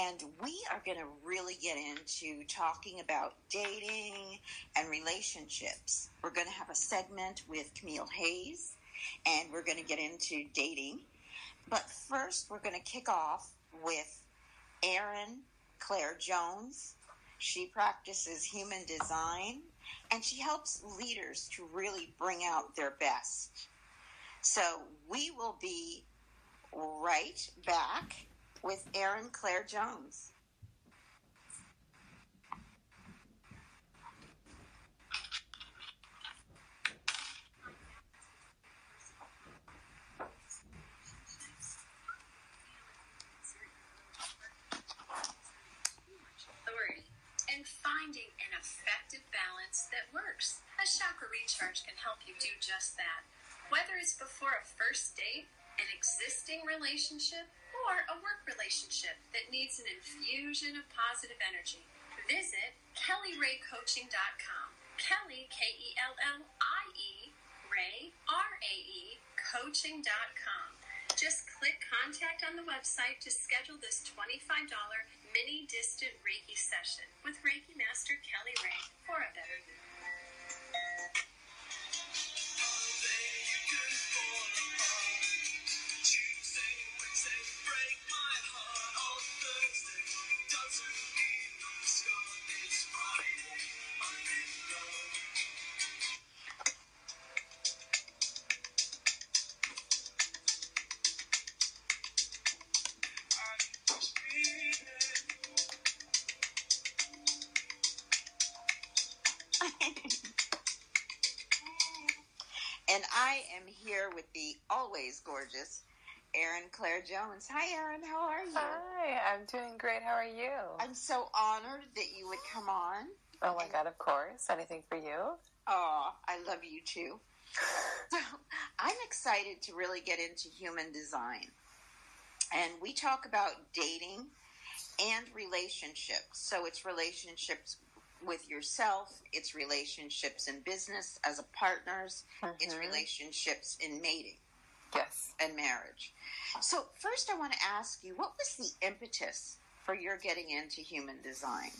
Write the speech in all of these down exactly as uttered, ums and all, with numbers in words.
And we are going to really get into talking about dating and relationships. We're going to have a segment with Camille Hayes, and we're going to get into dating. But first, we're going to kick off with Erin Claire Jones. She practices human design, and she helps leaders to really bring out their best. So we will be right back with Erin Claire Jones. Authority and finding an effective balance that works. A chakra recharge can help you do just that. Whether it's before a first date, an existing relationship, or a work relationship that needs an infusion of positive energy, visit Kelly Ray Coaching dot com. Kelly, K E L L I E, Ray, R A E, Coaching dot com. Just click contact on the website to schedule this twenty-five dollars mini distant Reiki session with Reiki Master Kelly Ray for a better you. And I am here with the always gorgeous Erin Claire Jones. Hi, Erin. How are you? Hi. I'm doing great. How are you? I'm so honored that you would come on. Oh, my and, God, of course. Anything for you? Oh, I love you, too. So I'm excited to really get into human design. And we talk about dating and relationships. So it's relationships with yourself, it's relationships in business as a partners, mm-hmm. It's relationships in mating. Yes. And marriage. So first I want to ask you, what was the impetus for your getting into human design?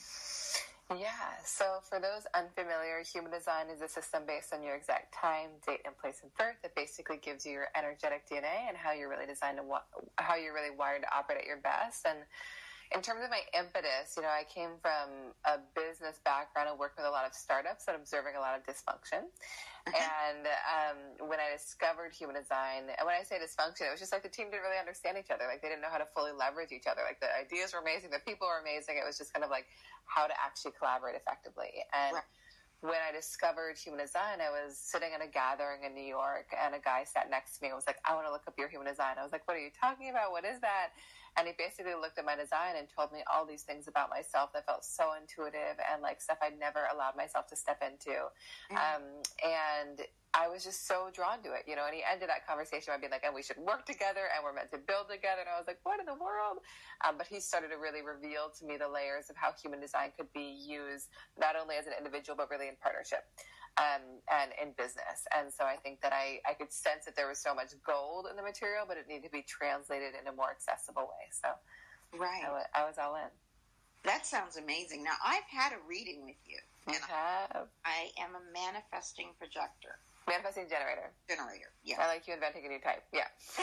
Yeah, so for those unfamiliar, human design is a system based on your exact time, date, and place of birth that basically gives you your energetic D N A and how you're really designed to, wa- how you're really wired to operate at your best. And in terms of my impetus, you know, I came from a business background and worked with a lot of startups and observing a lot of dysfunction. And um, when I discovered human design, and when I say dysfunction, it was just like the team didn't really understand each other. Like they didn't know how to fully leverage each other. Like the ideas were amazing, the people were amazing. It was just kind of like how to actually collaborate effectively. And right. When I discovered human design, I was sitting at a gathering in New York, and a guy sat next to me and was like, I want to look up your human design. I was like, what are you talking about? What is that? And he basically looked at my design and told me all these things about myself that felt so intuitive and like stuff I'd never allowed myself to step into. Mm-hmm. Um, and I was just so drawn to it, you know, and he ended that conversation by being like, and we should work together and we're meant to build together. And I was like, what in the world? Um, but he started to really reveal to me the layers of how human design could be used, not only as an individual, but really in partnership um, and in business. And so I think that I, I could sense that there was so much gold in the material, but it needed to be translated in a more accessible way. So right. I, w- I was all in. That sounds amazing. Now, I've had a reading with you. You and have? I, I am a manifesting projector. Manifesting generator. Generator, yeah. I like you inventing a new type, yeah.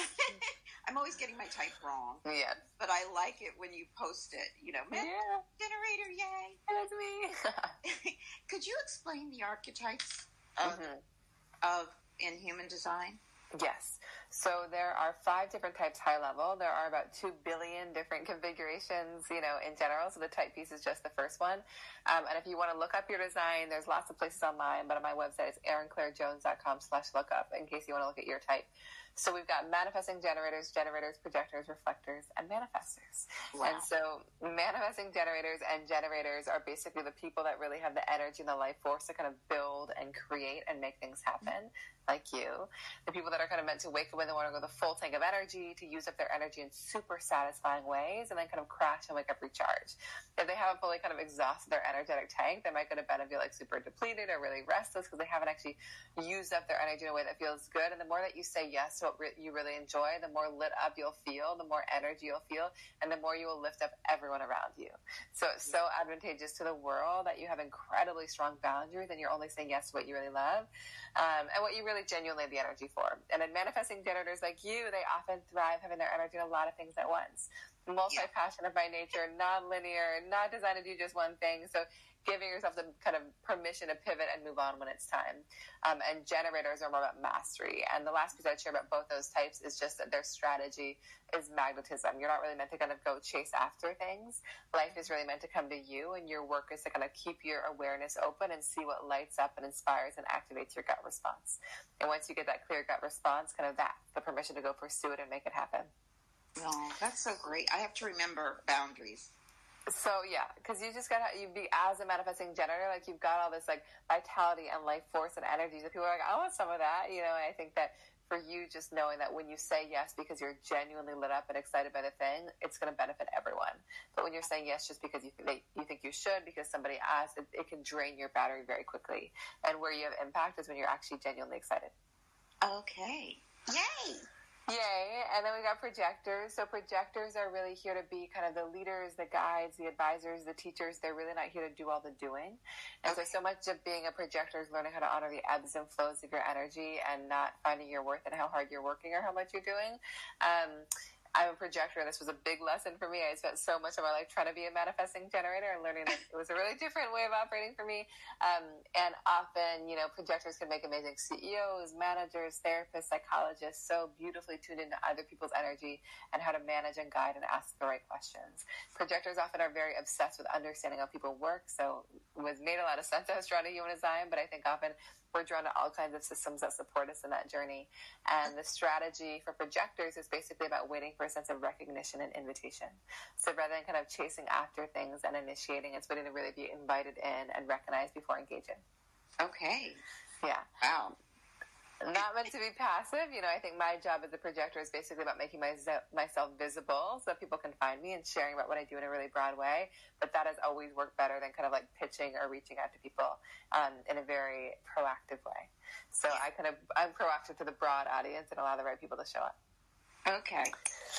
I'm always getting my type wrong. Yeah. But I like it when you post it, you know. Yeah. Generator, yay. That's me. Could you explain the archetypes of, mm-hmm. of in human design? Yes. So there are five different types high level. There are about two billion different configurations, you know, in general. So the type piece is just the first one. Um, and if you want to look up your design, there's lots of places online, but on my website it's erin claire jones dot com slash lookup in case you want to look at your type. So we've got manifesting generators, generators, projectors, reflectors, and manifestors. Wow. And so manifesting generators and generators are basically the people that really have the energy and the life force to kind of build and create and make things happen, like you. The people that are kind of meant to wake up when they want to go the full tank of energy, to use up their energy in super satisfying ways, and then kind of crash and wake up recharged. If they haven't fully kind of exhausted their energetic tank, they might go to bed and feel like super depleted or really restless because they haven't actually used up their energy in a way that feels good. And the more that you say yes to what re- you really enjoy, the more lit up you'll feel, the more energy you'll feel, and the more you will lift up everyone around you. So it's so advantageous to the world that you have incredibly strong boundaries and you're only saying yes to what you really love, um, and what you really genuinely have the energy for. And then manifesting generators like you, they often thrive having their energy in a lot of things at once. Multi-passionate by nature, non-linear, not designed to do just one thing. So giving yourself the kind of permission to pivot and move on when it's time. Um, and generators are more about mastery. And the last piece I'd share about both those types is just that their strategy is magnetism. You're not really meant to kind of go chase after things. Life is really meant to come to you, and your work is to kind of keep your awareness open and see what lights up and inspires and activates your gut response. And once you get that clear gut response, kind of that, the permission to go pursue it and make it happen. Oh, that's so great. I have to remember boundaries. So yeah, because you just gotta, you be as a manifesting generator, like you've got all this like vitality and life force and energy. So people are like, I want some of that, you know. And I think that for you, just knowing that when you say yes because you're genuinely lit up and excited by the thing, it's going to benefit everyone. But when you're saying yes just because you think you think you should because somebody asked, it, it can drain your battery very quickly. And where you have impact is when you're actually genuinely excited. Okay, yay. Yay. And then we got projectors. So projectors are really here to be kind of the leaders, the guides, the advisors, the teachers. They're really not here to do all the doing. And okay. so, so much of being a projector is learning how to honor the ebbs and flows of your energy and not finding your worth in how hard you're working or how much you're doing. Um, I'm a projector, and this was a big lesson for me. I spent so much of my life trying to be a manifesting generator and learning that it was a really different way of operating for me. Um, and often, you know, projectors can make amazing C E Os, managers, therapists, psychologists, so beautifully tuned into other people's energy and how to manage and guide and ask the right questions. Projectors often are very obsessed with understanding how people work, so it was made a lot of sense I was drawn to human design, but I think often we're drawn to all kinds of systems that support us in that journey. And the strategy for projectors is basically about waiting for a sense of recognition and invitation. So rather than kind of chasing after things and initiating, it's waiting to really be invited in and recognized before engaging. Okay. Yeah. Wow. Not meant to be passive. You know, I think my job as a projector is basically about making my, myself visible so that people can find me and sharing about what I do in a really broad way. But that has always worked better than kind of like pitching or reaching out to people um, in a very proactive way. So I kind of, I'm proactive to the broad audience and allow the right people to show up. Okay.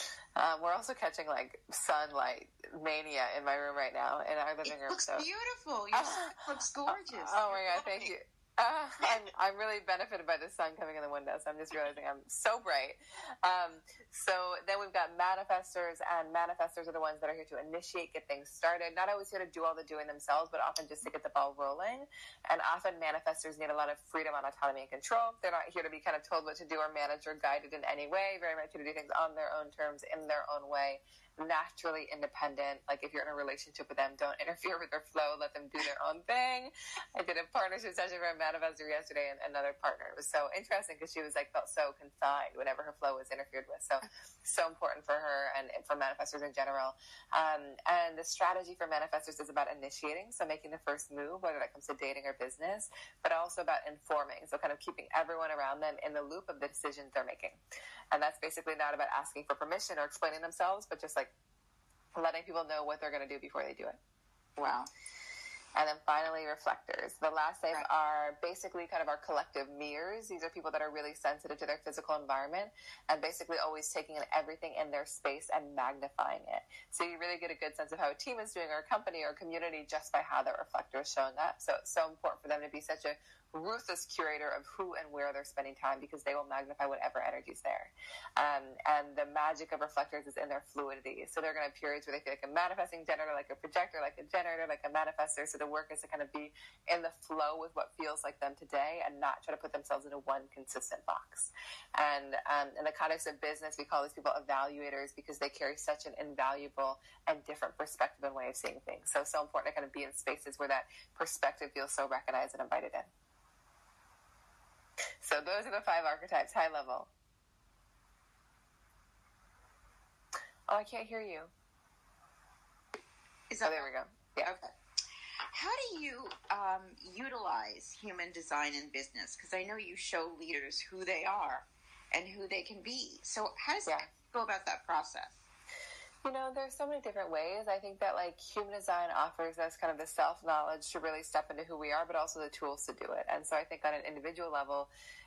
Um, we're also catching like sunlight mania in my room right now in our living it room. Looks so beautiful. Your uh, looks gorgeous. Oh my God, thank you. Uh, I'm, I'm really benefited by the sun coming in the window, so I'm just realizing I'm so bright. Um, so then we've got manifestors, and manifestors are the ones that are here to initiate, get things started. Not always here to do all the doing themselves, but often just to get the ball rolling. And often manifestors need a lot of freedom and autonomy and control. They're not here to be kind of told what to do or managed or guided in any way. Very much here to do things on their own terms, in their own way. Naturally independent. Like if you're in a relationship with them, don't interfere with their flow. Let them do their own thing. I did a partnership session for a manifestor yesterday, and another partner. It was so interesting because she was like felt so confined whenever her flow was interfered with. So so important for her and for manifestors in general. Um, and the strategy for manifestors is about initiating, so making the first move, whether that comes to dating or business, but also about informing. So kind of keeping everyone around them in the loop of the decisions they're making. And that's basically not about asking for permission or explaining themselves, but just like letting people know what they're going to do before they do it. Wow. And then finally, reflectors. The last type right. are basically kind of our collective mirrors. These are people that are really sensitive to their physical environment and basically always taking in everything in their space and magnifying it. So you really get a good sense of how a team is doing, or a company or a community, just by how that reflector is showing up. So it's so important for them to be such a ruthless curator of who and where they're spending time, because they will magnify whatever energy is there. Um, and the magic of reflectors is in their fluidity. So they're going to have periods where they feel like a manifesting generator, like a projector, like a generator, like a manifestor. So the work is to kind of be in the flow with what feels like them today and not try to put themselves into one consistent box. And um, in the context of business, we call these people evaluators because they carry such an invaluable and different perspective and way of seeing things. So, so important to kind of be in spaces where that perspective feels so recognized and invited in. So those are the five archetypes, high level. Oh, I can't hear you. Is that oh, there we go. Yeah. Okay. How do you um, utilize human design in business? Because I know you show leaders who they are and who they can be. So how does yeah. that go about that process? You know, there's so many different ways. I think that, like, human design offers us kind of the self-knowledge to really step into who we are, but also the tools to do it. And so I think on an individual level,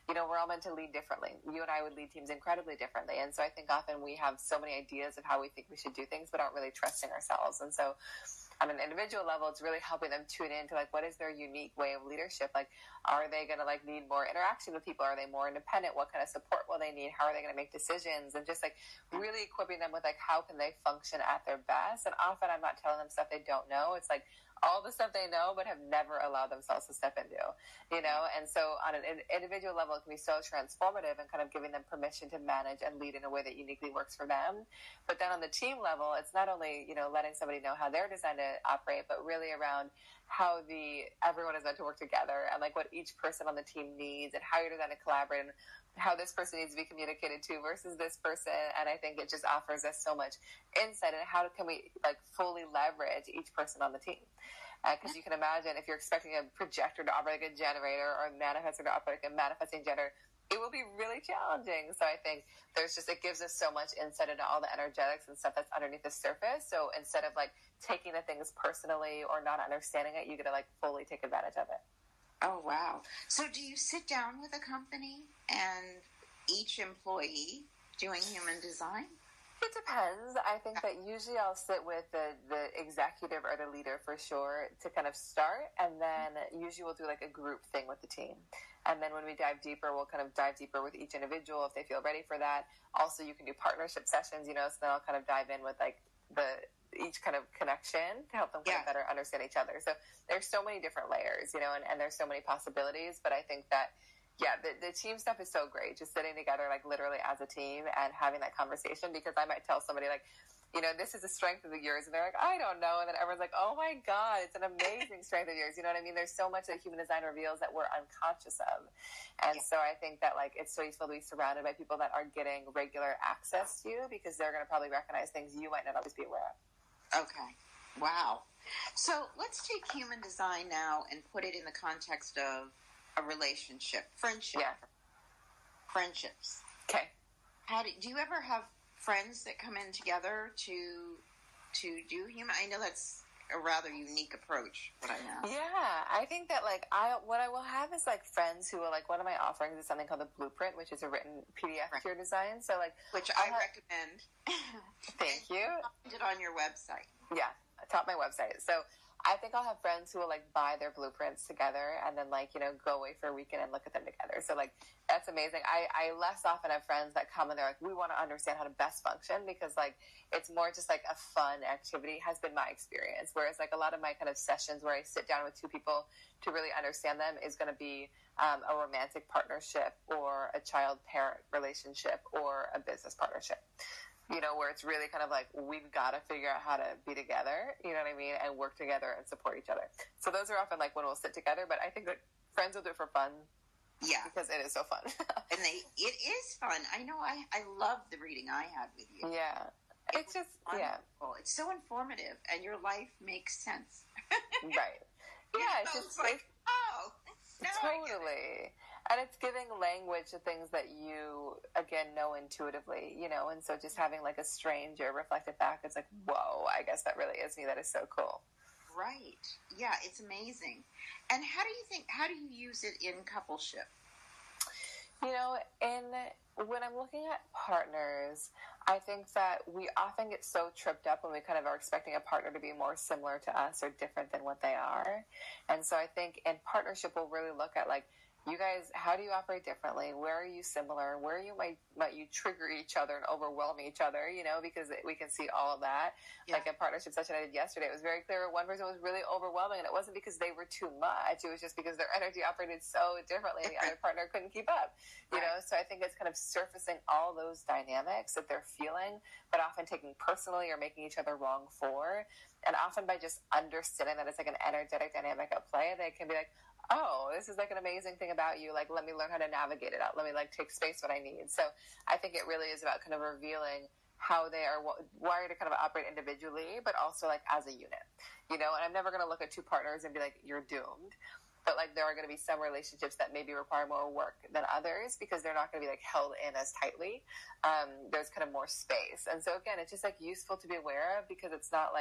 you know, we're all meant to lead differently. You and I would lead teams incredibly differently. And so I think often we have so many ideas of how we think we should do things, but aren't really trusting ourselves. And so on an individual level, it's really helping them tune into like, what is their unique way of leadership? Like, are they going to like need more interaction with people? Are they more independent? What kind of support will they need? How are they going to make decisions? And just like really equipping them with like, how can they function at their best? And often I'm not telling them stuff they don't know. It's like all the stuff they know, but have never allowed themselves to step into, you know? And so on an individual level, it can be so transformative and kind of giving them permission to manage and lead in a way that uniquely works for them. But then on the team level, it's not only, you know, letting somebody know how they're designed to operate, but really around how the everyone is meant to work together and like what each person on the team needs and how you're designed to collaborate and how this person needs to be communicated to versus this person. And I think it just offers us so much insight into how can we like fully leverage each person on the team. Because uh, you can imagine if you're expecting a projector to operate like a generator or a manifestor to operate like a manifesting generator, it will be really challenging. So I think there's just, it gives us so much insight into all the energetics and stuff that's underneath the surface. So instead of like taking the things personally or not understanding it, you get to like fully take advantage of it. Oh, wow. So do you sit down with a company and each employee doing human design? It depends. I think that usually I'll sit with the, the executive or the leader for sure to kind of start, and then usually we'll do like a group thing with the team. And then when we dive deeper, we'll kind of dive deeper with each individual if they feel ready for that. Also, you can do partnership sessions, you know, so then I'll kind of dive in with like the each kind of connection to help them kind yeah. of better understand each other. So there's so many different layers, you know, and, and there's so many possibilities, but I think that yeah, the, the team stuff is so great, just sitting together, like literally as a team and having that conversation, because I might tell somebody like, you know, this is a strength of yours. And they're like, I don't know. And then everyone's like, oh my God, it's an amazing strength of yours. You know what I mean? There's so much that human design reveals that we're unconscious of. And yeah. so I think that like, it's so useful to be surrounded by people that are getting regular access to you, because they're going to probably recognize things you might not always be aware of. Okay. Wow. So let's take human design now and put it in the context of a relationship, friendship, yeah. friendships. Okay. How do, do you ever have friends that come in together to to do human? I know that's a rather unique approach, but I know. Yeah, I think that like I what I will have is like friends who will like, one of my offerings is something called the Blueprint, which is a written P D F right. for your design. So like, which I have, recommend. Thank you. Find it on your website. Yeah, top my website. So I think I'll have friends who will like buy their blueprints together and then like, you know, go away for a weekend and look at them together. So like, that's amazing. I, I less often have friends that come and they're like, we want to understand how to best function, because like, it's more just like a fun activity has been my experience. Whereas like a lot of my kind of sessions where I sit down with two people to really understand them is going to be um, a romantic partnership or a child-parent relationship or a business partnership. You know, where it's really kind of like, we've got to figure out how to be together, you know what I mean, and work together and support each other. So those are often like when we'll sit together, but I think that friends will do it for fun. Yeah. Because it is so fun. And they, it is fun. I know I, I love the reading I had with you. Yeah. It it's just, wonderful. yeah. It's so informative and your life makes sense. Right. Yeah. You know, it's just it's like, it's, oh, now totally. And it's giving language to things that you, again, know intuitively, you know, and so just having like a stranger reflect it back, it's like, whoa, I guess that really is me. That is so cool. Right. Yeah, it's amazing. And how do you think, how do you use it in coupleship? You know, in when I'm looking at partners, I think that we often get so tripped up when we kind of are expecting a partner to be more similar to us or different than what they are. And so I think in partnership, we'll really look at like, you guys, how do you operate differently? Where are you similar? Where you might might you trigger each other and overwhelm each other, you know, because we can see all of that. Yeah. Like a partnership session I did yesterday, it was very clear one person was really overwhelming, and it wasn't because they were too much. It was just because their energy operated so differently and the other partner couldn't keep up, you right. know? So I think it's kind of surfacing all those dynamics that they're feeling, but often taking personally or making each other wrong for. And often by just understanding that it's like an energetic dynamic at play, they can be like, oh, this is like an amazing thing about you. Like, let me learn how to navigate it out. Let me like take space when I need. So I think it really is about kind of revealing how they are wired to kind of operate individually, but also like as a unit, you know, and I'm never going to look at two partners and be like, you're doomed. But like, there are going to be some relationships that maybe require more work than others because they're not going to be like held in as tightly. Um, there's kind of more space. And so again, it's just like useful to be aware of, because it's not like,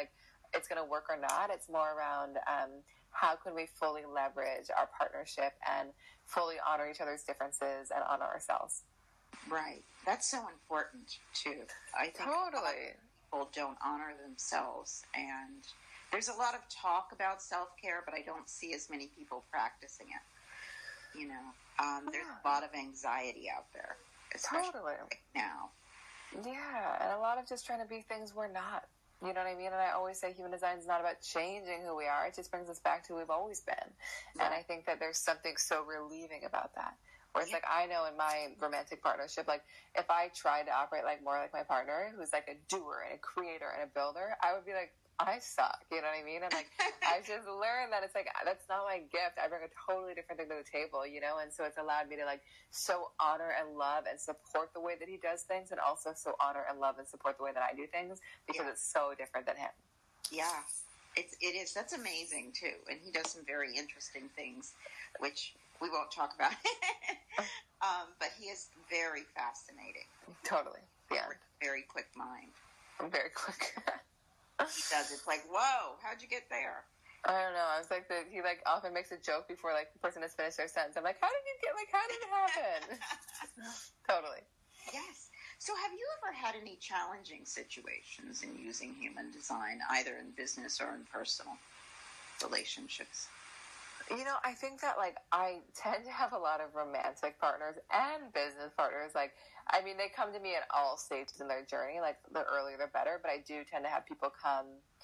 it's going to work or not. It's more around um, how can we fully leverage our partnership and fully honor each other's differences and honor ourselves. Right. That's so important, too. I think totally. people don't honor themselves, and there's a lot of talk about self-care, but I don't see as many people practicing it. You know, um, there's a lot of anxiety out there, especially totally. right now. Yeah, and a lot of just trying to be things we're not. You know what I mean? And I always say human design is not about changing who we are. It just brings us back to who we've always been. Yeah. And I think that there's something so relieving about that. Where it's yeah. like, I know in my romantic partnership, like, if I tried to operate like more like my partner, who's like a doer and a creator and a builder, I would be like, I suck. You know what I mean? And like, I just learned that it's like, that's not my gift. I bring a totally different thing to the table, you know? And so it's allowed me to like so honor and love and support the way that he does things, and also so honor and love and support the way that I do things, because yeah. it's so different than him. Yeah, it's, it is. That's amazing too. And he does some very interesting things, which we won't talk about. um, but he is very fascinating. Totally. Yeah. Very, very quick mind. Very quick. He does. It's like, whoa, how'd you get there? I don't know. I was like, the, he like often makes a joke before like the person has finished their sentence. I'm like, how did you get, like, how did it happen? Totally. Yes. So have you ever had any challenging situations in using human design, either in business or in personal relationships? You know, I think that, like, I tend to have a lot of romantic partners and business partners. Like, I mean, they come to me at all stages in their journey. Like, the earlier, the better. But I do tend to have people come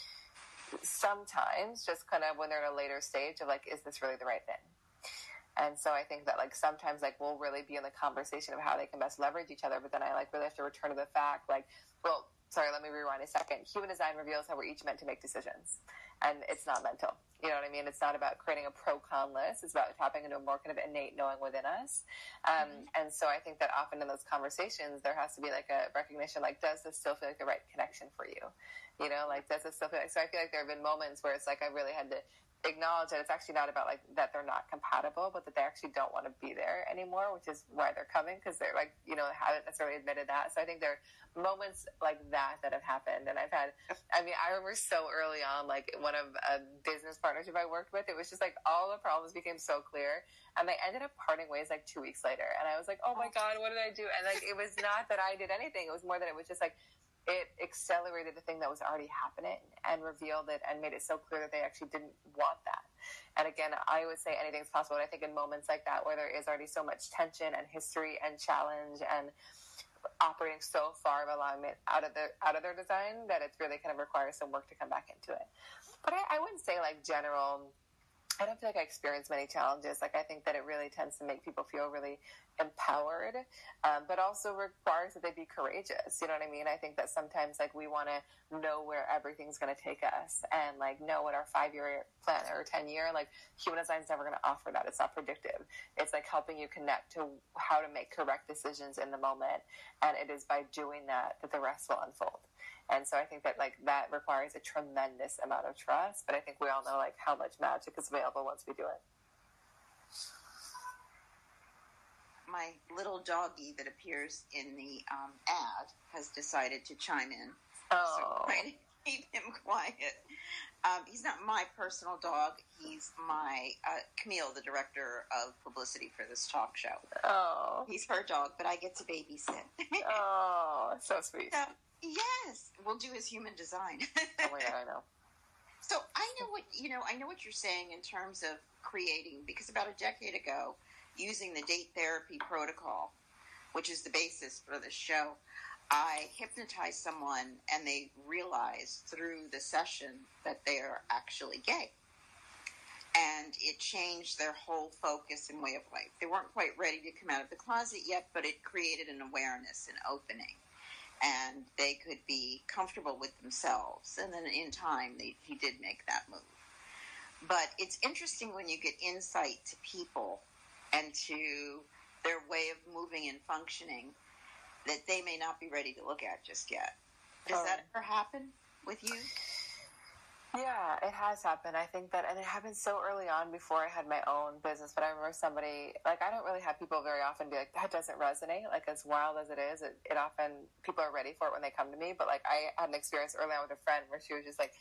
sometimes just kind of when they're in a later stage of, like, is this really the right thing? And so I think that, like, sometimes, like, we'll really be in the conversation of how they can best leverage each other. But then I, like, really have to return to the fact, like, well, sorry, let me rewind a second. Human design reveals how we're each meant to make decisions. And it's not mental. You know what I mean? It's not about creating a pro-con list. It's about tapping into a more kind of innate knowing within us. Um, mm-hmm. And so I think that often in those conversations, there has to be like a recognition, like, does this still feel like the right connection for you? You know, like, does this still feel like, so I feel like there have been moments where it's like, I really had to acknowledge that it's actually not about like that they're not compatible, but that they actually don't want to be there anymore, which is why they're coming, because they're like, you know, haven't necessarily admitted that. So I think there are moments like that that have happened. And I've had, I mean, I remember so early on, like one of a business partnership I worked with, it was just like all the problems became so clear, and they ended up parting ways like two weeks later. And I was like, oh my God, what did I do? And like, it was not that I did anything. It was more that it was just like, it accelerated the thing that was already happening and revealed it and made it so clear that they actually didn't want that. And again, I would say anything's possible. And I think in moments like that where there is already so much tension and history and challenge and operating so far of alignment out of the out of their design, that it really kind of requires some work to come back into it. But I, I wouldn't say like general, I don't feel like I experienced many challenges. Like, I think that it really tends to make people feel really empowered, um, but also requires that they be courageous. You know what I mean? I think that sometimes, like, we want to know where everything's going to take us and, like, know what our five-year plan or ten-year, like, human design is never going to offer that. It's not predictive. It's, like, helping you connect to how to make correct decisions in the moment, and it is by doing that that the rest will unfold. And so I think that, like, that requires a tremendous amount of trust, but I think we all know, like, how much magic is available once we do it. My little doggy that appears in the um, ad has decided to chime in. Oh. So I'm trying to keep him quiet. Um, he's not my personal dog. He's my uh, Camille, the director of publicity for this talk show. Oh. He's her dog, but I get to babysit. Oh, so sweet. So, yes, we'll do his human design. Oh my God, I know. So I know what you know. I know what you're saying in terms of creating, because about a decade ago, using the date therapy protocol, which is the basis for this show, I hypnotized someone, and they realized through the session that they are actually gay, and it changed their whole focus and way of life. They weren't quite ready to come out of the closet yet, but it created an awareness, an opening. And they could be comfortable with themselves. And then in time, they, he did make that move. But it's interesting when you get insight to people and to their way of moving and functioning that they may not be ready to look at just yet. Does um, that ever happen with you? Yeah, it has happened. I think that, and it happened so early on before I had my own business, but I remember somebody, like, I don't really have people very often be like, that doesn't resonate. Like, as wild as it is, it, it often, people are ready for it when they come to me. But, like, I had an experience early on with a friend where she was just like,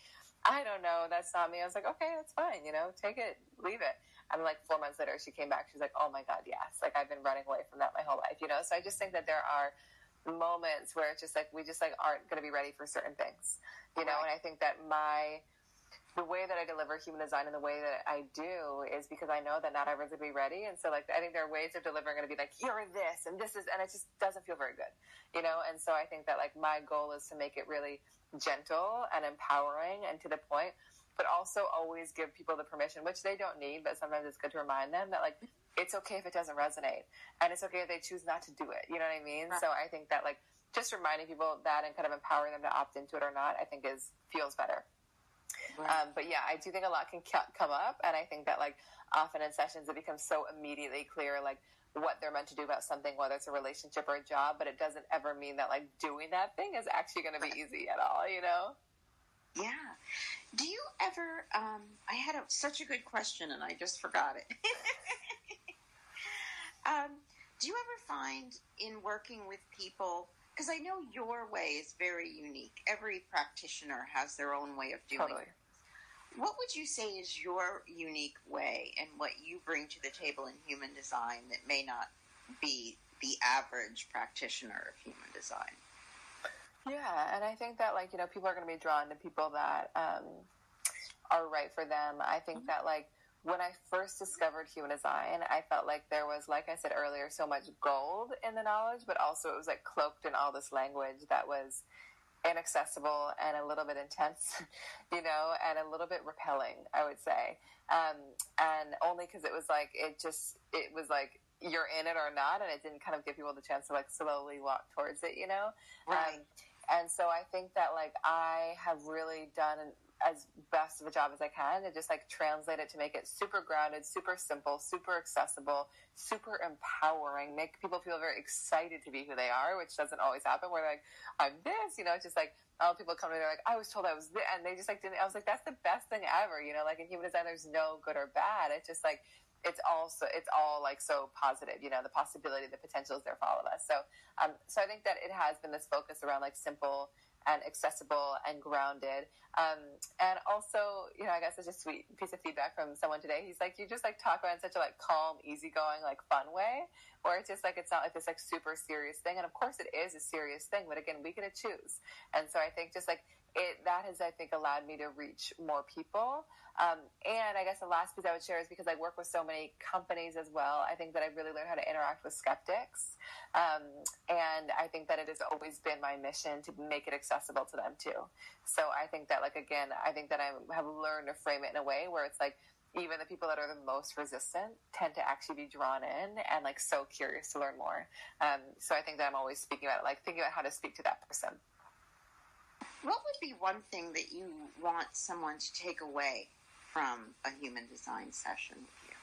I don't know, that's not me. I was like, okay, that's fine, you know, take it, leave it. And like four months later, she came back. She's like, oh my God, yes. Like I've been running away from that my whole life, you know? So I just think that there are moments where it's just like, we just like aren't going to be ready for certain things, you know? Right. And I think that my, the way that I deliver human design and the way that I do is because I know that not everyone's going to be ready. And so like, I think there are ways of delivering going to be like, you're this and this is, and it just doesn't feel very good, you know? And so I think that like my goal is to make it really gentle and empowering and to the point, but also always give people the permission, which they don't need, but sometimes it's good to remind them that like, it's okay if it doesn't resonate and it's okay if they choose not to do it. You know what I mean? Right. So I think that like just reminding people that and kind of empowering them to opt into it or not, I think is, feels better. Right. Um, but yeah, I do think a lot can come up. And I think that like often in sessions, it becomes so immediately clear, like what they're meant to do about something, whether it's a relationship or a job, but it doesn't ever mean that like doing that thing is actually going to be easy at all, you know? Yeah. Do you ever, um, I had a, such a good question and I just forgot it. um, do you ever find in working with people, because I know your way is very unique. Every practitioner has their own way of doing totally. it. What would you say is your unique way and what you bring to the table in human design that may not be the average practitioner of human design? Yeah, and I think that, like, you know, people are going to be drawn to people that um, are right for them. I think mm-hmm. that, like, when I first discovered human design, I felt like there was, like I said earlier, so much gold in the knowledge, but also it was, like, cloaked in all this language that was inaccessible and a little bit intense, you know, and a little bit repelling, I would say. Um, and only because it was, like, it just, it was, like, you're in it or not, and it didn't kind of give people the chance to, like, slowly walk towards it, you know? Right. Um, And so I think that, like, I have really done as best of a job as I can to just, like, translate it to make it super grounded, super simple, super accessible, super empowering, make people feel very excited to be who they are, which doesn't always happen. We're like, I'm this, you know, it's just like, all people come to me, they're like, I was told I was this, and they just, like, didn't, I was like, that's the best thing ever, you know, like, in human design, there's no good or bad. It's just, like, it's also, it's all like so positive, you know, the possibility, the potential is there for all of us. So, um, so I think that it has been this focus around like simple and accessible and grounded. Um, and also, you know, I guess it's just a sweet piece of feedback from someone today. He's like, you just like talk about it in such a like calm, easygoing, like fun way, where it's just like, it's not like this like super serious thing. And of course it is a serious thing, but again, we get to choose. And so I think just like, It, that has, I think, allowed me to reach more people. Um, and I guess the last piece I would share is because I work with so many companies as well, I think that I've really learned how to interact with skeptics. Um, and I think that it has always been my mission to make it accessible to them too. So I think that, like, again, I think that I have learned to frame it in a way where it's like, even the people that are the most resistant tend to actually be drawn in and like so curious to learn more. Um, so I think that I'm always speaking about it, like thinking about how to speak to that person. What would be one thing that you want someone to take away from a human design session with you?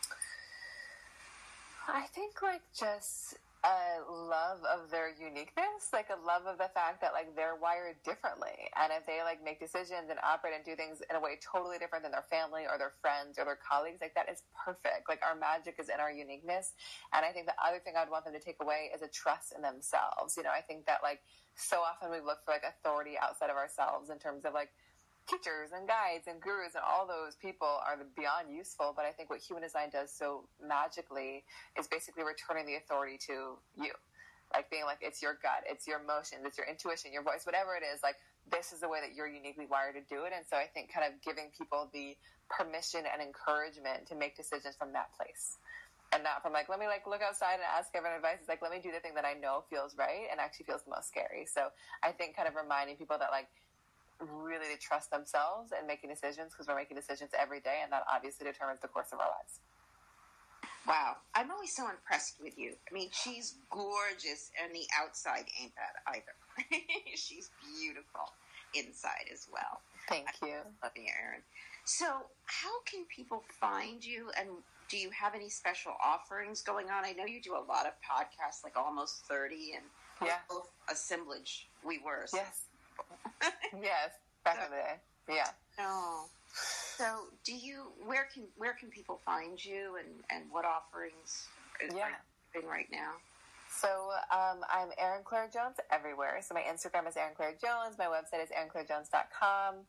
I think like just a love of their uniqueness, like a love of the fact that like they're wired differently. And if they like make decisions and operate and do things in a way totally different than their family or their friends or their colleagues, like that is perfect. Like our magic is in our uniqueness. And I think the other thing I'd want them to take away is a trust in themselves. You know, I think that like so often we look for like authority outside of ourselves in terms of like teachers and guides and gurus, and all those people are beyond useful. But I think what human design does so magically is basically returning the authority to you. Like being like, it's your gut, it's your emotions, it's your intuition, your voice, whatever it is, like this is the way that you're uniquely wired to do it. And so I think kind of giving people the permission and encouragement to make decisions from that place. And not from like, let me like look outside and ask everyone advice. It's like, let me do the thing that I know feels right and actually feels the most scary. So I think kind of reminding people that like really to trust themselves and making decisions, because we're making decisions every day, and that obviously determines the course of our lives. Wow. I'm always so impressed with you. I mean, she's gorgeous and the outside ain't bad either. She's beautiful inside as well. Thank you. Love you, Erin. So how can people find you, and do you have any special offerings going on? I know you do a lot of podcasts, like almost thirty, and yeah. both assemblage we were. So. Yes. Yes, back so, in the day. Yeah. Oh. So do you, where can where can people find you, and, and what offerings are yeah. you doing right now? So um, I'm Erin Claire Jones everywhere. So my Instagram is Erin Claire Jones. My website is erin claire jones dot com.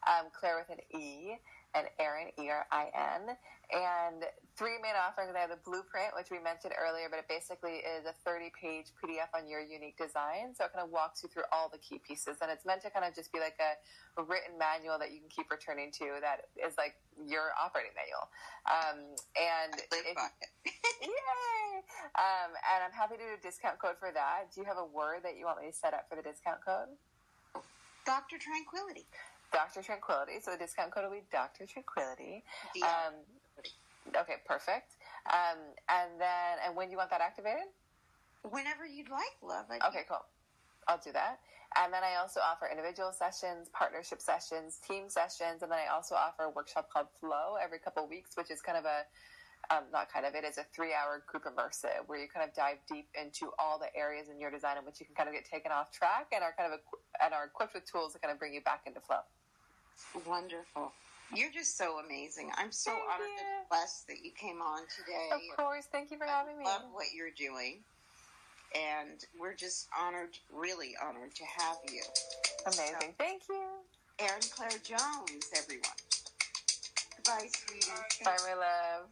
um, Claire with an E, and Erin, E R I N. And three main offerings. I have the blueprint, which we mentioned earlier, but it basically is a thirty-page P D F on your unique design. So it kind of walks you through all the key pieces. And it's meant to kind of just be like a, a written manual that you can keep returning to that is like your operating manual. Um, and if, yay! Um, and I'm happy to do a discount code for that. Do you have a word that you want me to set up for the discount code? Doctor Tranquility. Doctor Tranquility. So the discount code will be Doctor Tranquility. Um, okay, perfect. Um, and then, and when do you want that activated? Whenever you'd like, love. I'd okay, cool. I'll do that. And then I also offer individual sessions, partnership sessions, team sessions, and then I also offer a workshop called Flow every couple of weeks, which is kind of a, um, not kind of, it is a three-hour group immersive where you kind of dive deep into all the areas in your design in which you can kind of get taken off track and are kind of equ- and are equipped with tools to kind of bring you back into flow. Wonderful. You're just so amazing. I'm so Thank honored you. and blessed that you came on today. Of course. Thank you for having I me. love what you're doing. And we're just honored, really honored to have you. Amazing. So, thank you. Erin Claire Jones, everyone. Goodbye, sweetie. Bye, my love.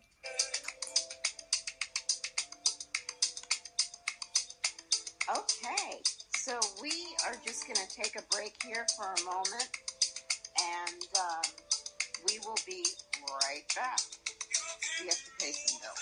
Okay. So we are just going to take a break here for a moment. And um, we will be right back. We have to pay some bills.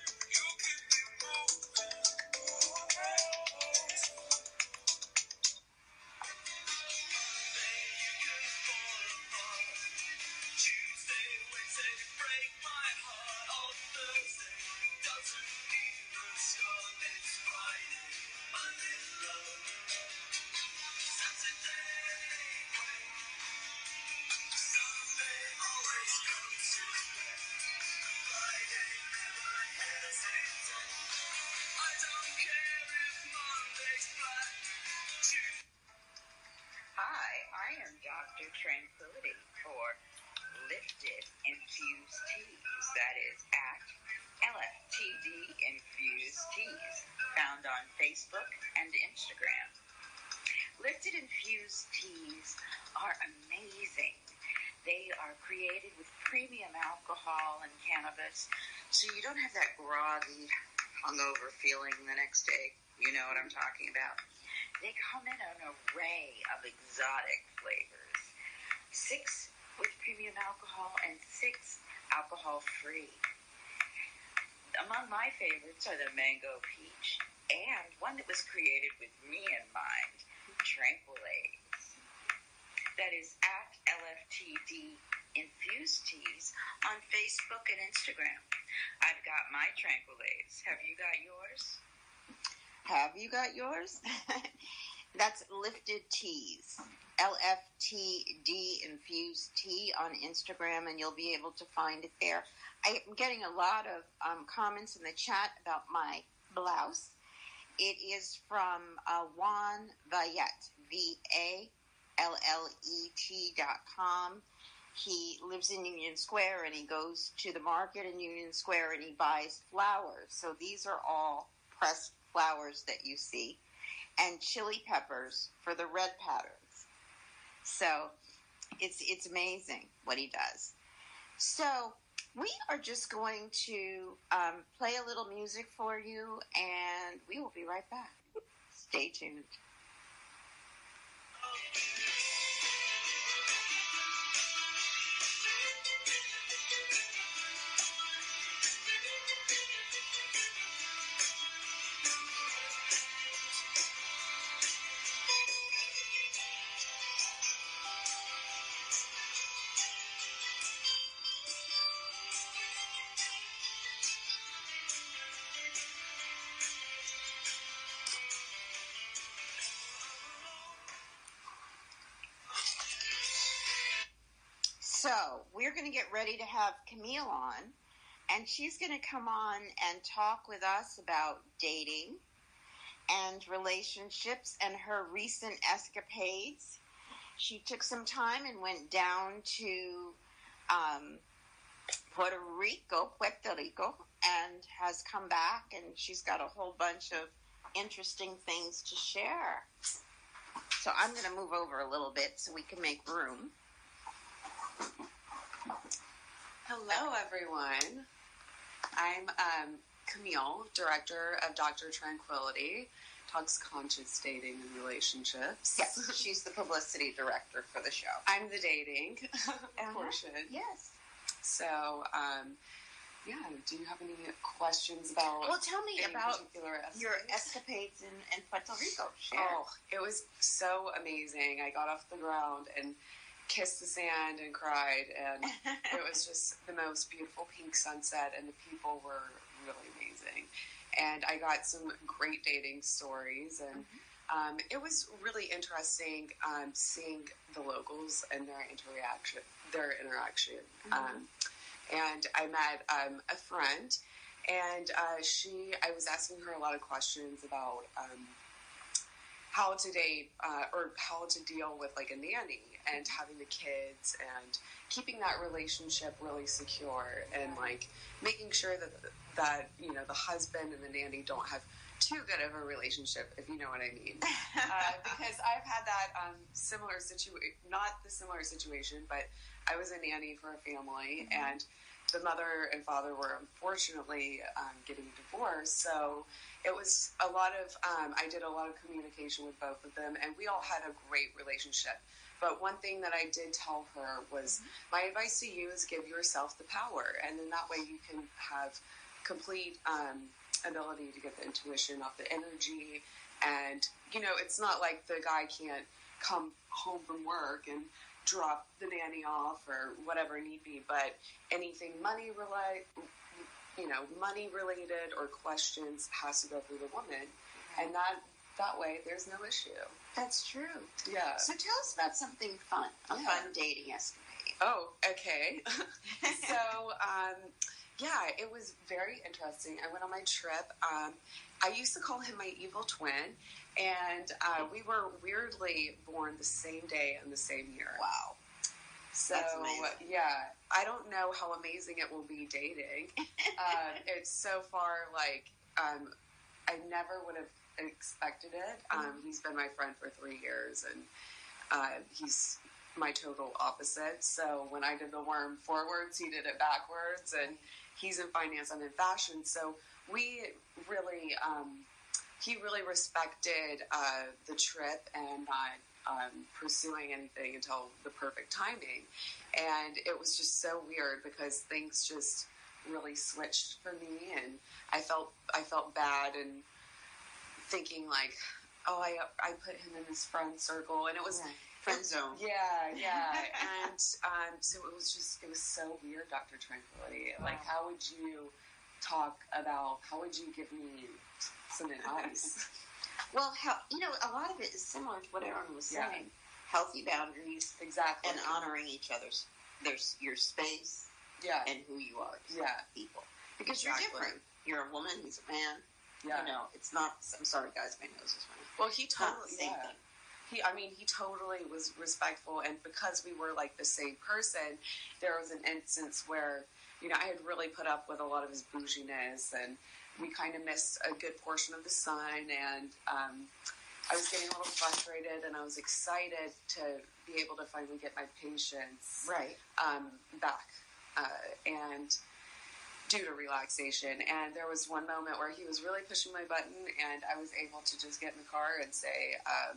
Doctor Tranquility for Lifted Infused Teas. That is at L F T D Infused Teas, found on Facebook and Instagram. Lifted Infused Teas are amazing. They are created with premium alcohol and cannabis, so you don't have that groggy, hungover feeling the next day. You know what I'm talking about. They come in an array of exotic flavors. Six with premium alcohol and six alcohol-free. Among my favorites are the Mango Peach and one that was created with me in mind, Tranquilades. That is at L F T D Infused Teas on Facebook and Instagram. I've got my Tranquilades. Have you got yours? Have you got yours? That's Lifted Teas, L F T D Infused Tea on Instagram, and you'll be able to find it there. I'm getting a lot of um, comments in the chat about my blouse. It is from uh, Juan Vallet, V A L L E T dot com. He lives in Union Square, and he goes to the market in Union Square, and he buys flowers. So these are all pressed flowers that you see. And chili peppers for the red patterns. So it's it's amazing what he does. So we are just going to um, play a little music for you, and we will be right back. Stay tuned. So we're going to get ready to have Camille on, and she's going to come on and talk with us about dating and relationships and her recent escapades. She took some time and went down to um, Puerto Rico, Puerto Rico, and has come back, and she's got a whole bunch of interesting things to share. So I'm going to move over a little bit so we can make room. Hello, everyone. I'm um, Camille, director of Doctor Tranquility, talks conscious dating and relationships. Yes, she's the publicity director for the show. I'm the dating uh-huh. portion. Yes. So, um, yeah, do you have any questions about Well, tell me about escapades? your escapades in, in Puerto Rico. Share. Oh, it was so amazing. I got off the ground and kissed the sand and cried, and it was just the most beautiful pink sunset, and the people were really amazing. And I got some great dating stories, and mm-hmm. um, it was really interesting um, seeing the locals and their interaction. Their interaction, mm-hmm. um, and I met um, a friend, and uh, she. I was asking her a lot of questions about um, how to date uh, or how to deal with like a nanny and having the kids and keeping that relationship really secure and like making sure that that you know the husband and the nanny don't have too good of a relationship, if you know what I mean. uh, because I've had that um, similar situation, not the similar situation, but I was a nanny for a family, mm-hmm. and the mother and father were unfortunately um, getting divorced. So it was a lot of, um, I did a lot of communication with both of them, and we all had a great relationship. But one thing that I did tell her was, mm-hmm. my advice to you is give yourself the power, and then that way you can have complete um, ability to get the intuition off the energy. And, you know, it's not like the guy can't come home from work and drop the nanny off or whatever need be, but anything money related, you know, money related or questions has to go through the woman, mm-hmm. and that that way there's no issue. That's true. Yeah. So tell us about something fun, a yeah. fun dating escapade. Oh, okay. so, um, yeah, it was very interesting. I went on my trip. Um, I used to call him my evil twin, and uh, we were weirdly born the same day and the same year. Wow. So, yeah, I don't know how amazing it will be dating. um, it's so far, like, um, I never would have expected it. Um, he's been my friend for three years, and uh, he's my total opposite. So when I did the worm forwards, he did it backwards, and he's in finance, I'm in fashion. So we really, um, he really respected uh, the trip and not um, pursuing anything until the perfect timing. And it was just so weird because things just really switched for me, and I felt I felt bad and thinking like, oh, I I put him in this friend circle, and it was. Right. Friend zone. Yeah, yeah. and um, so it was just, it was so weird, Doctor Tranquility. Wow. Like, how would you talk about, how would you give me some advice? Well, how, you know, a lot of it is similar to what Aaron was saying. Yeah. Healthy boundaries. Exactly. And honoring each other's, there's your space. Yeah. And who you are. Yeah. People. Because exactly. you're different. You're a woman, he's a man. Yeah. You know, it's not, I'm sorry guys, my nose is running. Well, he totally, not the same yeah. thing. He, I mean, he totally was respectful, and because we were like the same person, there was an instance where, you know, I had really put up with a lot of his bouginess, and we kind of missed a good portion of the sun, and um, I was getting a little frustrated, and I was excited to be able to finally get my patience right um, back, uh, and due to relaxation. And there was one moment where he was really pushing my button, and I was able to just get in the car and say, um,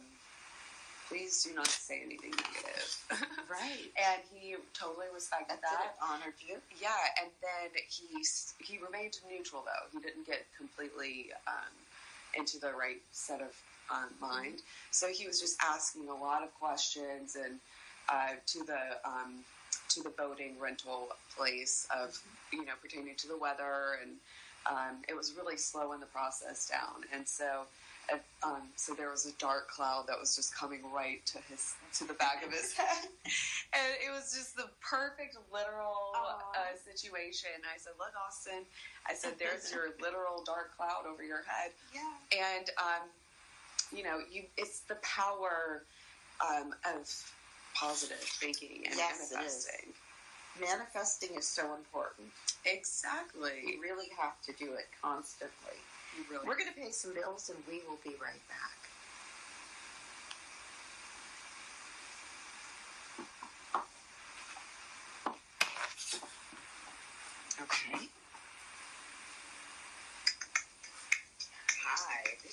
please do not say anything negative. Right. And he totally respected That's that. It honored you. Yeah, and then he he remained neutral, though. He didn't get completely um, into the right set of um, mind. Mm-hmm. So he was just asking a lot of questions, and uh, to the um, to the boating rental place of, mm-hmm. you know, pertaining to the weather, and um, it was really slowing the process down. And so Uh, um, so there was a dark cloud that was just coming right to his to the back of his head, and it was just the perfect literal uh, situation. I said, "Look, Austin," I said, "there's your literal dark cloud over your head." Yeah, and um, you know, you it's the power um, of positive thinking and yes, manifesting. It is. Manifesting is so important. Exactly. You really have to do it constantly. Really We're going to pay some bills, and we will be right back.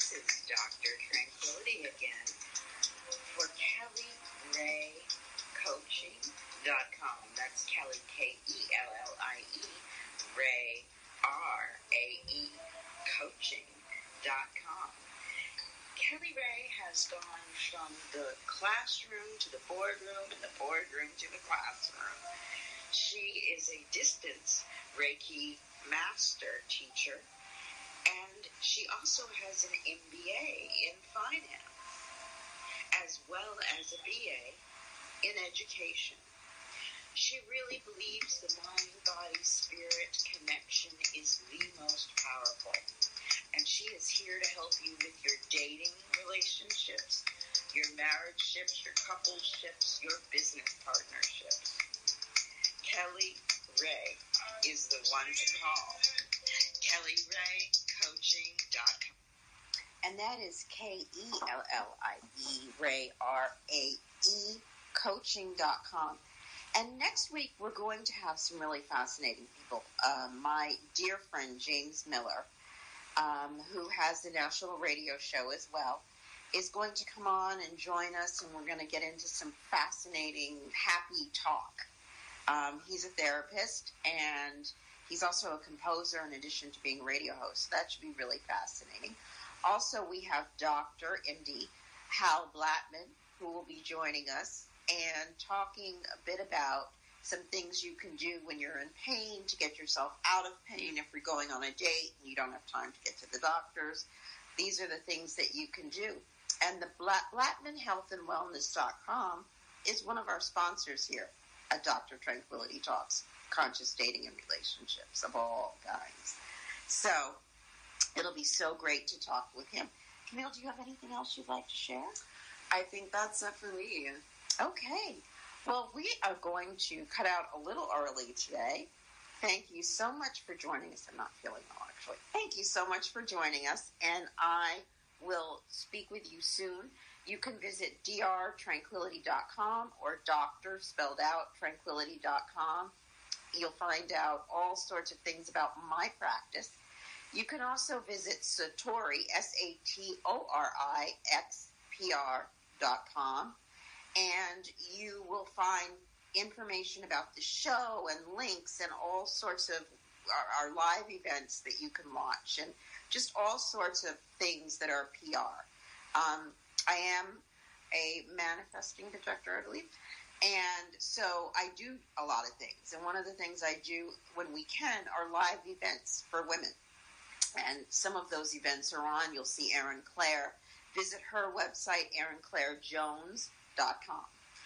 This is Doctor Tranquility again for Kelly Ray Coaching dot com. That's Kelly, K E L L I E, Ray, R A E, Coaching dot com. Kelly Ray has gone from the classroom to the boardroom and the boardroom to the classroom. She is a distance Reiki master teacher, and she also has an M B A in finance, as well as a B A in education. She really believes the mind-body-spirit connection is the most powerful, and she is here to help you with your dating relationships, your marriage ships, your coupleships, your business partnerships. Kelly Ray is the one to call. Kelly Ray Coaching dot com. And that is K E L L I E, Ray, R A E, Coaching dot com. And next week, we're going to have some really fascinating people. Uh, my dear friend, James Miller, um, who has the national radio show as well, is going to come on and join us, and we're going to get into some fascinating, happy talk. Um, he's a therapist, and he's also a composer in addition to being a radio host. That should be really fascinating. Also, we have Doctor M D Hal Blattman, who will be joining us and talking a bit about some things you can do when you're in pain to get yourself out of pain. If you're going on a date and you don't have time to get to the doctors, these are the things that you can do. And the Blatt- Blattman Health and Wellness dot com is one of our sponsors here at Doctor Tranquility Talks, conscious dating and relationships of all kinds. So it'll be so great to talk with him. Camille, do you have anything else you'd like to share? I think that's it for me. Okay. Well, we are going to cut out a little early today. Thank you so much for joining us. I'm not feeling well, actually. Thank you so much for joining us, and I will speak with you soon. You can visit D R Tranquility dot com or doctor, spelled out, Tranquility dot com. You'll find out all sorts of things about my practice. You can also visit Satori, S A T O R I X P R dot com, and you will find information about the show and links and all sorts of our, our live events that you can watch and just all sorts of things that are P R. Um, I am a manifesting projector, I believe, and so I do a lot of things. And one of the things I do when we can are live events for women. And some of those events are on. You'll see Erin Claire. Visit her website, Erin Claire Jones dot com.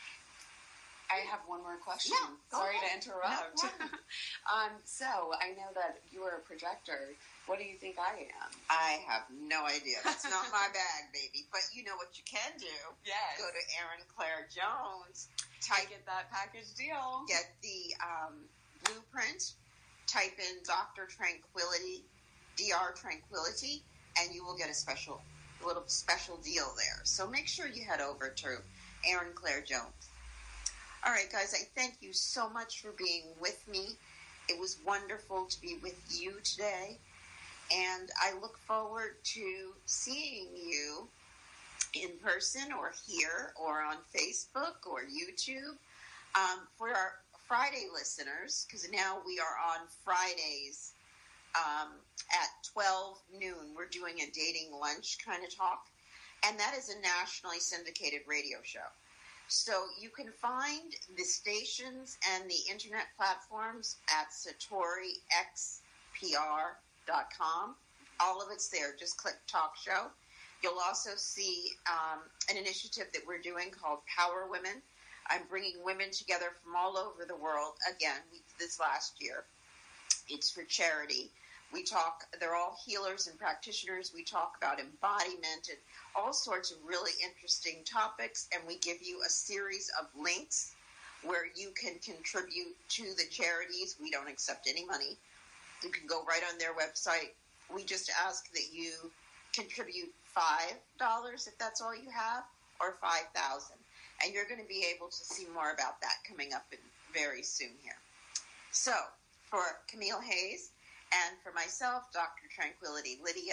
I have one more question. Yeah, Sorry ahead. to interrupt. No um, so, I know that you are a projector. What do you think I am? I have no idea. That's not my bag, baby. But you know what you can do. Yes. Go to Erin Claire Jones. Type get that package deal. Get the um, blueprint. Type in Doctor Tranquility, D R Tranquility, and you will get a special, a little special deal there. So make sure you head over to Erin Claire Jones. All right, guys, I thank you so much for being with me. It was wonderful to be with you today, and I look forward to seeing you in person or here or on Facebook or YouTube. Um, for our Friday listeners, because now we are on Fridays um, at twelve noon, we're doing a dating lunch kind of talk, and that is a nationally syndicated radio show. So you can find the stations and the internet platforms at Satori X P R dot com. All of it's there. Just click Talk Show. You'll also see um, an initiative that we're doing called Power Women. I'm bringing women together from all over the world, again, this last year. It's for charity. We talk, they're all healers and practitioners. We talk about embodiment and all sorts of really interesting topics, and we give you a series of links where you can contribute to the charities. We don't accept any money. You can go right on their website. We just ask that you contribute five dollars if that's all you have, or five thousand dollars. And you're going to be able to see more about that coming up in very soon here. So, for Camille Hayes and for myself, Doctor Tranquility Lydia,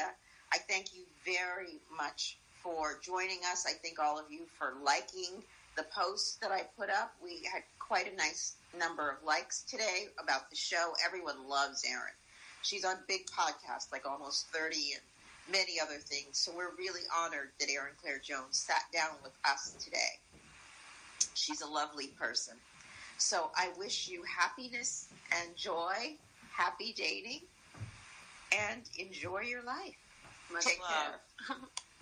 I thank you very much for joining us. I thank all of you for liking the posts that I put up. We had quite a nice number of likes today about the show. Everyone loves Erin. She's on big podcasts like Almost thirty and many other things. So we're really honored that Erin Claire Jones sat down with us today. She's a lovely person. So I wish you happiness and joy, happy dating, and enjoy your life. Much Take love. care.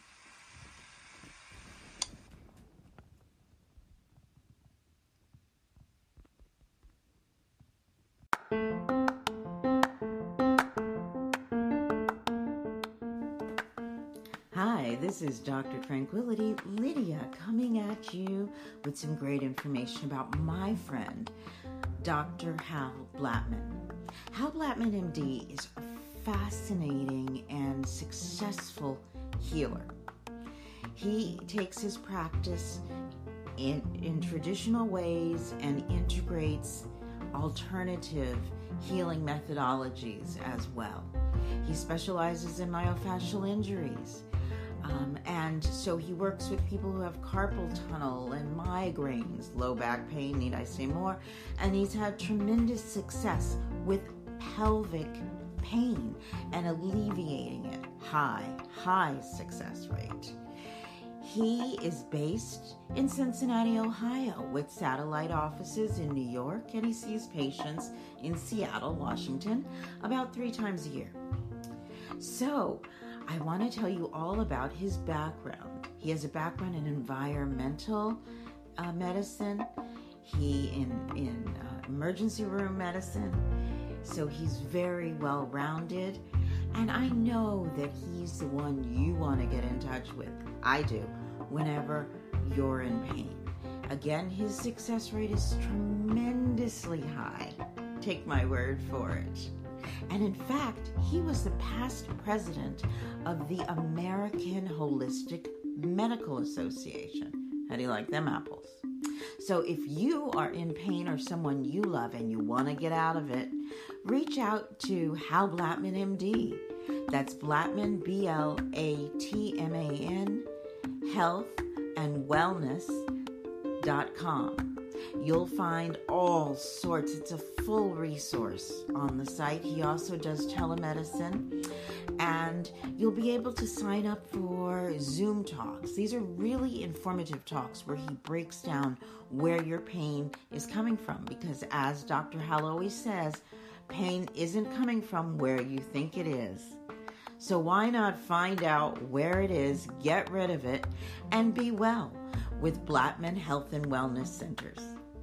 Hi, this is Doctor Tranquility, Lydia, coming at you with some great information about my friend, Doctor Hal Blattman. Hal Blattman, M D, is a fascinating and successful healer. He takes his practice in, in traditional ways and integrates alternative healing methodologies as well. He specializes in myofascial injuries. Um, and so he works with people who have carpal tunnel and migraines, low back pain, need I say more? And he's had tremendous success with pelvic pain and alleviating it. High, high success rate. He is based in Cincinnati, Ohio, with satellite offices in New York, and he sees patients in Seattle, Washington, about three times a year. So, I want to tell you all about his background. He has a background in environmental uh, medicine, he in, in uh, emergency room medicine, so he's very well-rounded, and I know that he's the one you want to get in touch with. I do, whenever you're in pain. Again, his success rate is tremendously high. Take my word for it. And in fact, he was the past president of the American Holistic Medical Association. How do you like them apples? So if you are in pain or someone you love and you want to get out of it, reach out to Hal Blattman, M D. That's Blattman, B L A T M A N, health and wellness dot com. You'll find all sorts. It's a full resource on the site. He also does telemedicine, and you'll be able to sign up for Zoom talks. These are really informative talks where he breaks down where your pain is coming from, because as Doctor Hal always says, pain isn't coming from where you think it is. So why not find out where it is, get rid of it, and be well with Blattman Health and Wellness Centers.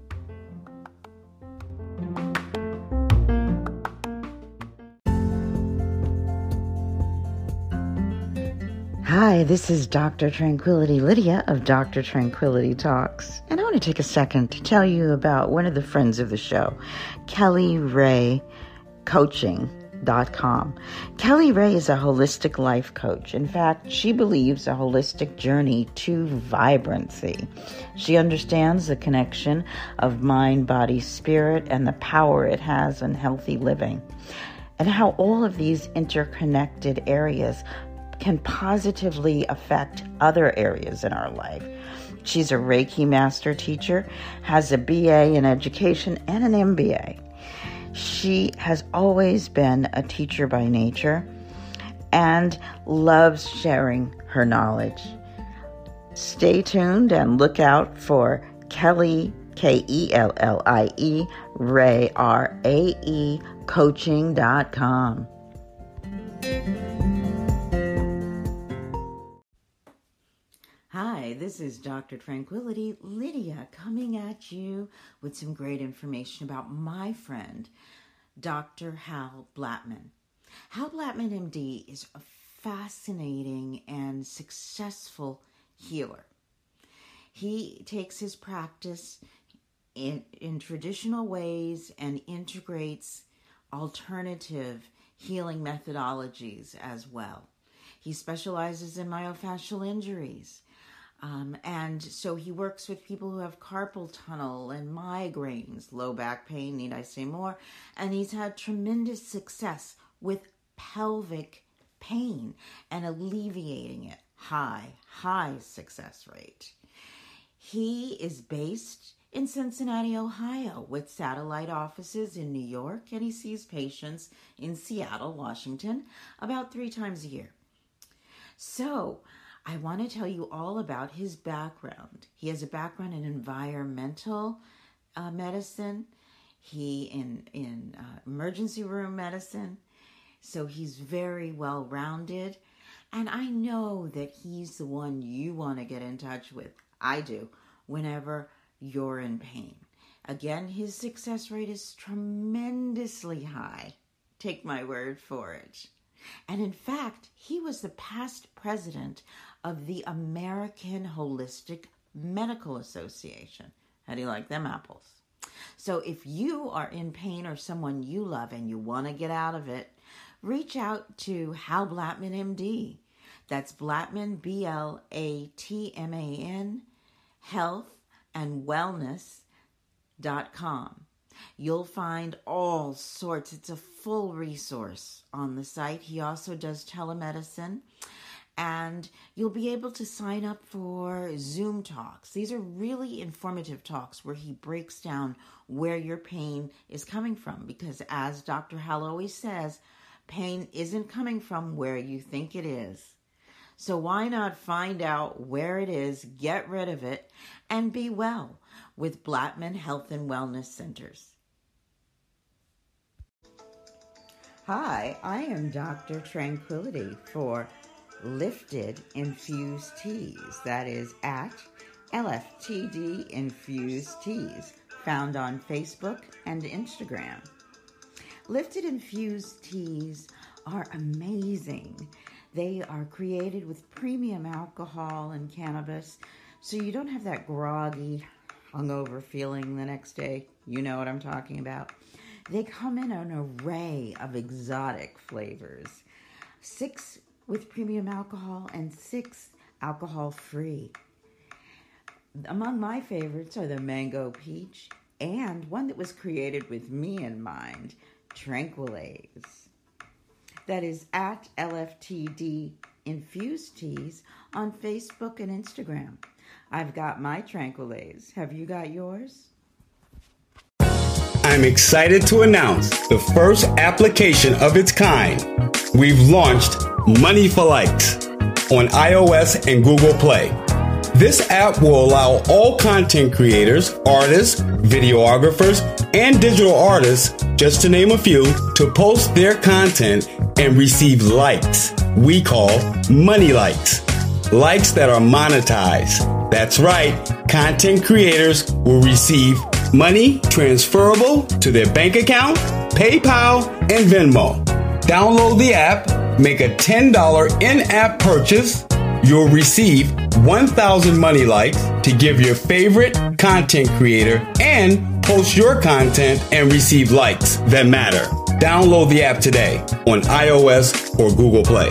Hi, this is Doctor Tranquility Lydia of Doctor Tranquility Talks, and I want to take a second to tell you about one of the friends of the show, Kelly Ray Coaching dot com. Kelly Ray is a holistic life coach. In fact, she believes a holistic journey to vibrancy. She understands the connection of mind, body, spirit, and the power it has on healthy living, and how all of these interconnected areas can positively affect other areas in our life. She's a Reiki master teacher, has a B A in education and an M B A. She has always been a teacher by nature and loves sharing her knowledge. Stay tuned and look out for Kelly, K E L L I E, Ray, R A E, coaching dot com. Hi, this is Doctor Tranquility Lydia coming at you with some great information about my friend, Doctor Hal Blattman. Hal Blattman, M D, is a fascinating and successful healer. He takes his practice in, in traditional ways and integrates alternative healing methodologies as well. He specializes in myofascial injuries. Um, and so he works with people who have carpal tunnel and migraines, low back pain, need I say more? And he's had tremendous success with pelvic pain and alleviating it. High, high success rate. He is based in Cincinnati, Ohio, with satellite offices in New York, and he sees patients in Seattle, Washington, about three times a year. So, I want to tell you all about his background. He has a background in environmental uh, medicine, he in in uh, emergency room medicine, so he's very well-rounded, and I know that he's the one you want to get in touch with. I do, whenever you're in pain. Again, his success rate is tremendously high. Take my word for it. And in fact, he was the past president of the American Holistic Medical Association. How do you like them apples? So if you are in pain or someone you love and you want to get out of it, reach out to Hal Blattman, M D. That's Blattman, B L A T M A N, health and wellness dot com. You'll find all sorts. It's a full resource on the site. He also does telemedicine, and you'll be able to sign up for Zoom talks. These are really informative talks where he breaks down where your pain is coming from, because as Doctor Hal always says, pain isn't coming from where you think it is. So why not find out where it is, get rid of it, and be well with Blattman Health and Wellness Centers. Hi, I am Doctor Tranquility for Lifted Infused Teas. That is at L F T D Infused Teas, found on Facebook and Instagram. Lifted Infused Teas are amazing. They are created with premium alcohol and cannabis, so you don't have that groggy, hungover feeling the next day. You know what I'm talking about. They come in an array of exotic flavors. Six with premium alcohol and six alcohol-free. Among my favorites are the mango peach and one that was created with me in mind, Tranquilaze. That is at L F T D Infused Teas on Facebook and Instagram. I've got my Tranquilaze. Have you got yours? I'm excited to announce the first application of its kind. We've launched Money for Likes on iOS and Google Play. This app will allow all content creators, artists, videographers, and digital artists, just to name a few, to post their content and receive likes. We call money likes. Likes that are monetized. That's right, content creators will receive money transferable to their bank account, PayPal, and Venmo. Download the app, make a ten dollars in-app purchase. You'll receive one thousand money likes to give your favorite content creator and post your content and receive likes that matter. Download the app today on iOS or Google Play.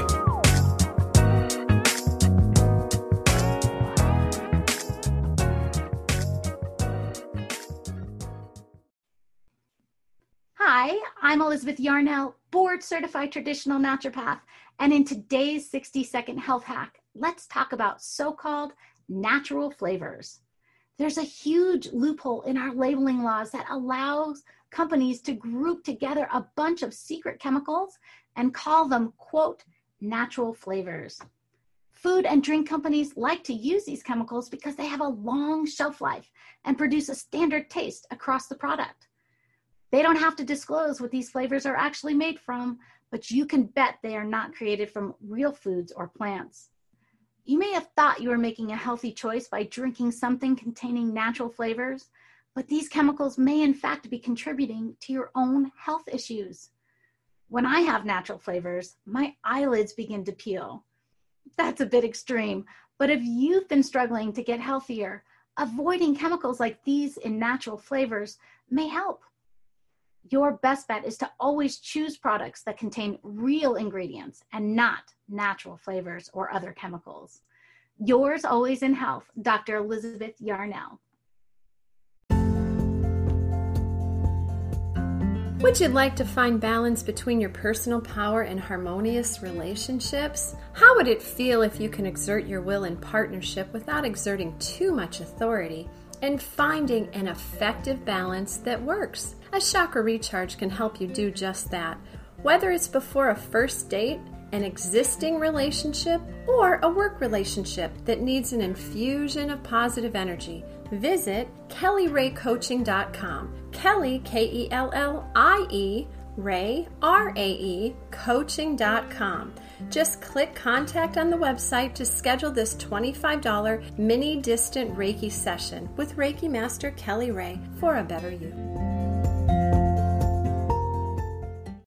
Hi, I'm Elizabeth Yarnell, board certified traditional naturopath, and in today's sixty second health hack, let's talk about so-called natural flavors. There's a huge loophole in our labeling laws that allows companies to group together a bunch of secret chemicals and call them, quote, natural flavors. Food and drink companies like to use these chemicals because they have a long shelf life and produce a standard taste across the product. They don't have to disclose what these flavors are actually made from, but you can bet they are not created from real foods or plants. You may have thought you were making a healthy choice by drinking something containing natural flavors, but these chemicals may in fact be contributing to your own health issues. When I have natural flavors, my eyelids begin to peel. That's a bit extreme, but if you've been struggling to get healthier, avoiding chemicals like these in natural flavors may help. Your best bet is to always choose products that contain real ingredients and not natural flavors or other chemicals. Yours always in health, Doctor Elizabeth Yarnell. Would you like to find balance between your personal power and harmonious relationships? How would it feel if you can exert your will in partnership without exerting too much authority and finding an effective balance that works? A chakra recharge can help you do just that, whether it's before a first date, an existing relationship, or a work relationship that needs an infusion of positive energy. Visit Kelly Ray Coaching dot com. Kelly, K E L L I E, Ray, R A E, Coaching dot com. Just click Contact on the website to schedule this twenty-five dollars mini distant Reiki session with Reiki Master Kelly Ray for a better you.